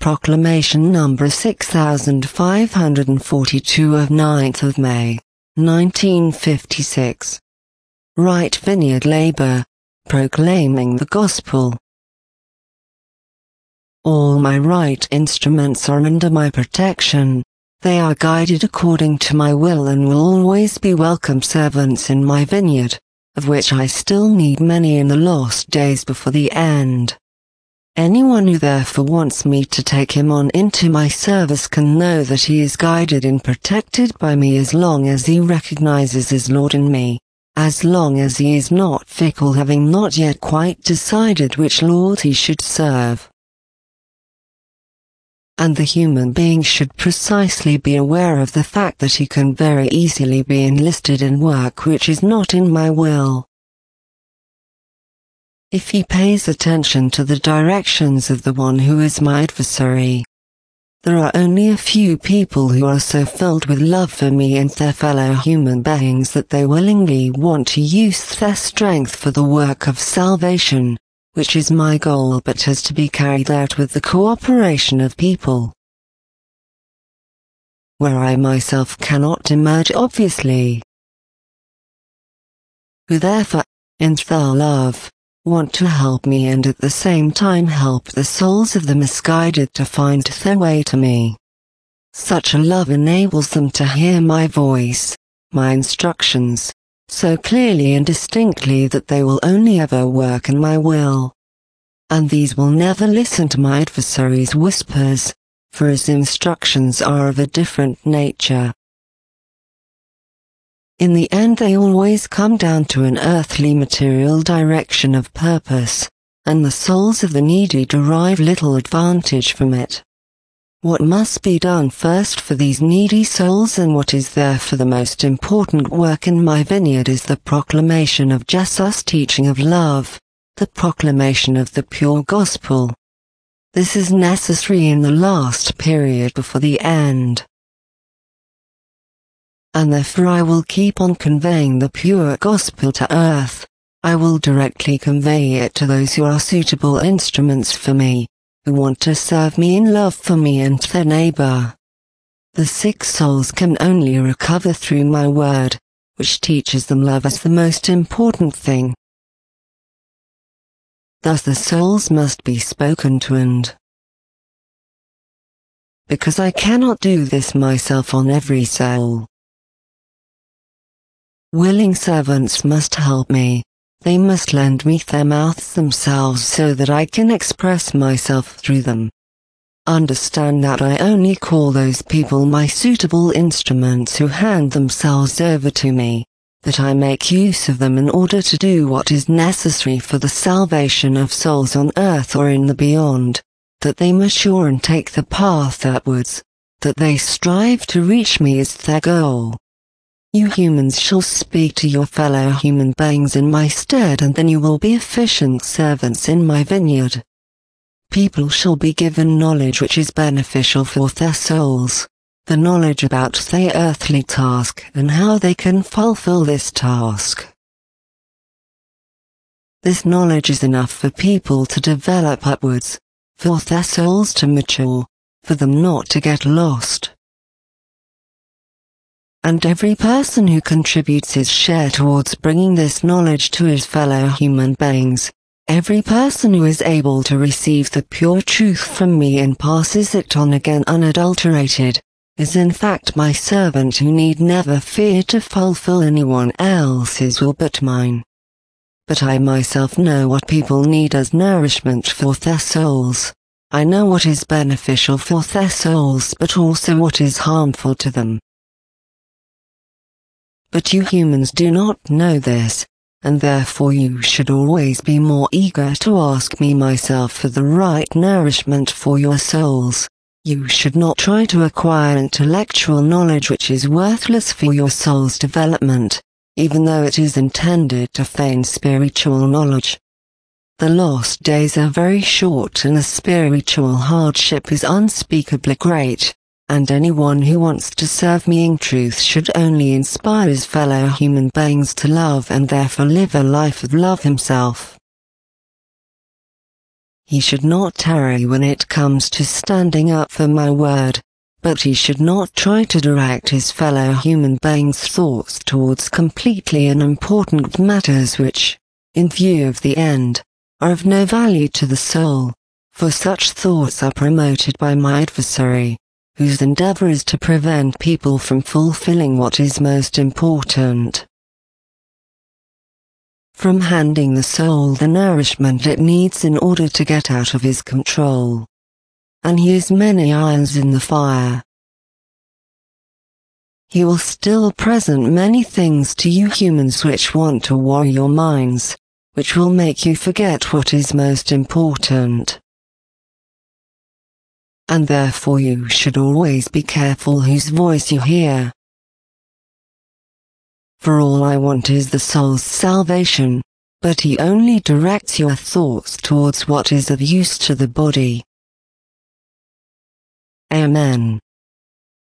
Proclamation number 6542 of 9th of May, 1956. Right Vineyard Labor, proclaiming the gospel. All my right instruments are under my protection. They are guided according to my will and will always be welcome servants in my vineyard, of which I still need many in the last days before the end. Anyone who therefore wants me to take him on into my service can know that he is guided and protected by me as long as he recognizes his Lord in me, as long as he is not fickle, having not yet quite decided which Lord he should serve. And the human being should precisely be aware of the fact that he can very easily be enlisted in work which is not in my will. If he pays attention to the directions of the one who is my adversary. There are only a few people who are so filled with love for me and their fellow human beings that they willingly want to use their strength for the work of salvation, which is my goal but has to be carried out with the cooperation of people where I myself cannot emerge obviously, who therefore, in their love, want to help me and at the same time help the souls of the misguided to find their way to me. Such a love enables them to hear my voice, my instructions, so clearly and distinctly that they will only ever work in my will. And these will never listen to my adversary's whispers, for his instructions are of a different nature. In the end they always come down to an earthly material direction of purpose, and the souls of the needy derive little advantage from it. What must be done first for these needy souls and what is therefore the most important work in my vineyard is the proclamation of Jesus' teaching of love, the proclamation of the pure gospel. This is necessary in the last period before the end. And therefore I will keep on conveying the pure gospel to earth. I will directly convey it to those who are suitable instruments for me, who want to serve me in love for me and their neighbor. The sick souls can only recover through my word, which teaches them love as the most important thing. Thus the souls must be spoken to, and because I cannot do this myself on every soul, willing servants must help me. They must lend me their mouths themselves so that I can express myself through them. Understand that I only call those people my suitable instruments who hand themselves over to me, that I make use of them in order to do what is necessary for the salvation of souls on earth or in the beyond, that they mature and take the path upwards, that they strive to reach me as their goal. You humans shall speak to your fellow human beings in my stead, and then you will be efficient servants in my vineyard. People shall be given knowledge which is beneficial for their souls, the knowledge about their earthly task and how they can fulfill this task. This knowledge is enough for people to develop upwards, for their souls to mature, for them not to get lost. And every person who contributes his share towards bringing this knowledge to his fellow human beings, every person who is able to receive the pure truth from me and passes it on again unadulterated, is in fact my servant who need never fear to fulfill anyone else's will but mine. But I myself know what people need as nourishment for their souls. I know what is beneficial for their souls but also what is harmful to them. But you humans do not know this, and therefore you should always be more eager to ask me myself for the right nourishment for your souls. You should not try to acquire intellectual knowledge which is worthless for your soul's development, even though it is intended to feign spiritual knowledge. The last days are very short and the spiritual hardship is unspeakably great. And anyone who wants to serve me in truth should only inspire his fellow human beings to love and therefore live a life of love himself. He should not tarry when it comes to standing up for my word, but he should not try to direct his fellow human beings' thoughts towards completely unimportant matters which, in view of the end, are of no value to the soul, for such thoughts are promoted by my adversary, whose endeavor is to prevent people from fulfilling what is most important. From handing the soul the nourishment it needs in order to get out of his control. And he has many irons in the fire. He will still present many things to you humans which want to worry your minds, which will make you forget what is most important. And therefore you should always be careful whose voice you hear. For all I want is the soul's salvation, but he only directs your thoughts towards what is of use to the body. Amen.